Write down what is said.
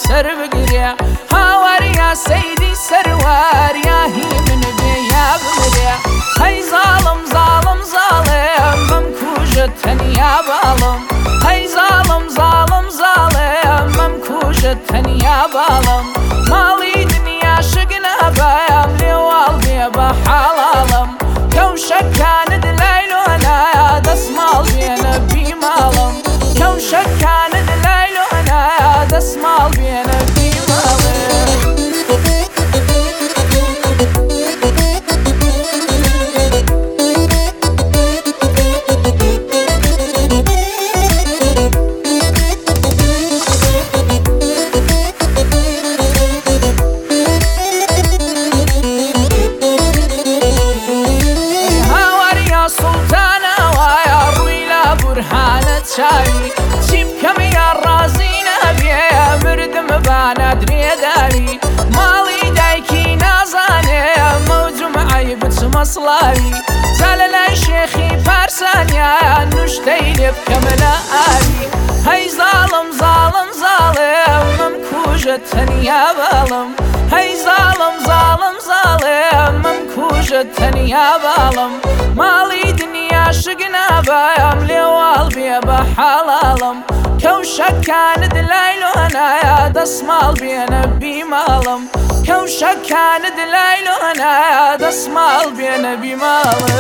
سر بگرێ هاواریا سەیدی سەروار یا هی من بێ یا بمرێ هەی زاڵم زاڵم زاڵێم بم کوژت تەنیا باڵم هەی زاڵم زاڵم زاڵێم بم کوژت تەنیا باڵم ماڵی دنیا شک نابەم لێواڵ بێ بە حاڵاڵم کەوشەکانت لای لۆنایە دەسماڵ بێنە بیماڵم کەوشەکانت لای لۆنایە دەسماڵ بێنە بیماڵم چاوی چی بکەم یان ڕازی نەبێ مردم بانە درێداری ماڵی دایکی نازانێ مەوجومعی بچمە سڵاوی جا لە لای شێخی پارسانیان نوشتەی لێ بکەمە لە ئاوی هەی زاڵم زاڵم زاڵێم مەم کوژت تەنیا باڵم هەی زاڵم زاڵم زاڵێم مەم کوژت تەنیا باڵم ماڵی دنیا شک نابەم لێواڵ بێ بە حاڵاڵم کەوشەکانت لای لۆنایە دەسماڵ بێنە بیماڵم کەوشەکانت لای لۆنایە دەسماڵ بێنە بیماڵم